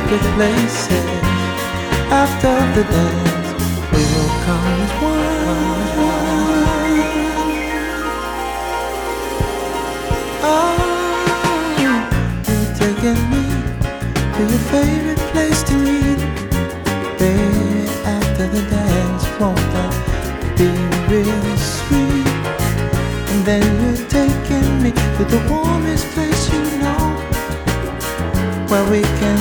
favorite places. After the dance, we will come as one. Oh, you're taking me to your favorite place to meet. Baby, after the dance, won't that be real sweet? And then you're taking me to the warmest place you know, where we can